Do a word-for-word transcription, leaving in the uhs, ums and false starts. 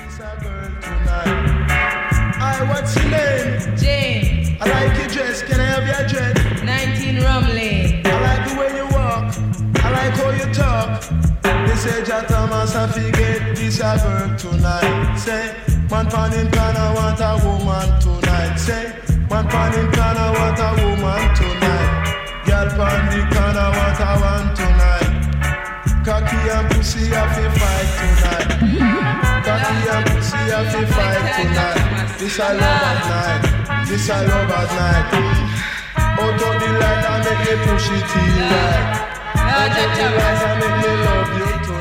This a girl tonight. Hi, what's your name? Jane. I like your dress. Can I have your dress? nineteen Rumley. I like the way you walk. I like how you talk. They say Jah Thomas I forget this a girl tonight. Say man pan in plan I want a woman tonight. Say man pan in plan I want a woman tonight. Girl pan the can I want a one tonight. Cocky and pussy I fi fight tonight. Cocky and pussy I fi fight tonight. This a lover's night. This a lover's night. Out of the light and make me push it in right. Out of the light and make me love you too.